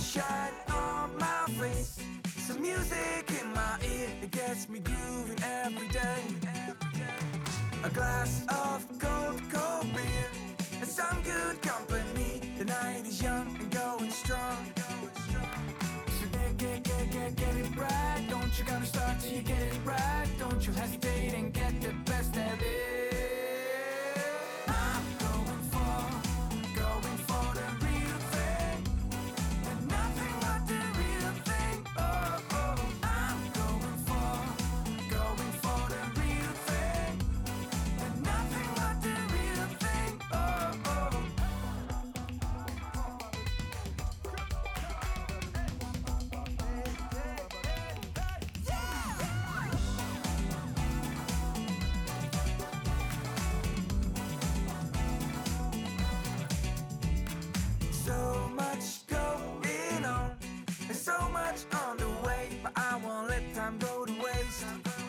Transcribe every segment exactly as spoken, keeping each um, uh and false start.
sunshine on my face, some music in my ear, it gets me grooving every day. A glass of cold, cold beer and some good company. The night is young and going strong. So get, get, get, get, get it right. Don't you gotta start till you get it right. Don't you hesitate and get the best of it. I'm going for, going for the real thing, and nothing but the real thing. Oh, oh. I'm going for, going for the real thing, and nothing but the real thing. Oh, oh. So much going on, there's so much on the way, but I won't let time go to waste.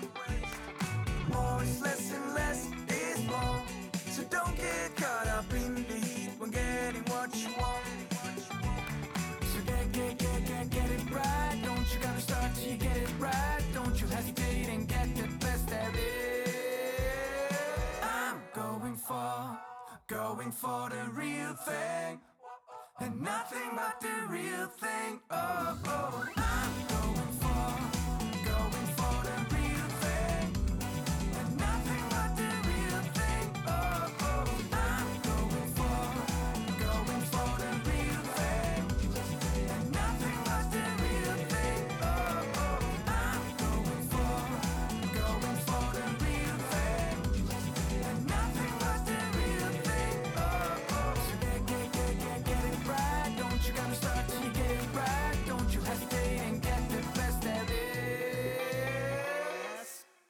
More is less and less is more, so don't get caught up in the heat when getting what you want. So get, get, get, get, get it right. Don't you gotta start till you get it right. Don't you hesitate and get the best of it. I'm going for, going for the real thing, and nothing but the real thing. Oh, oh.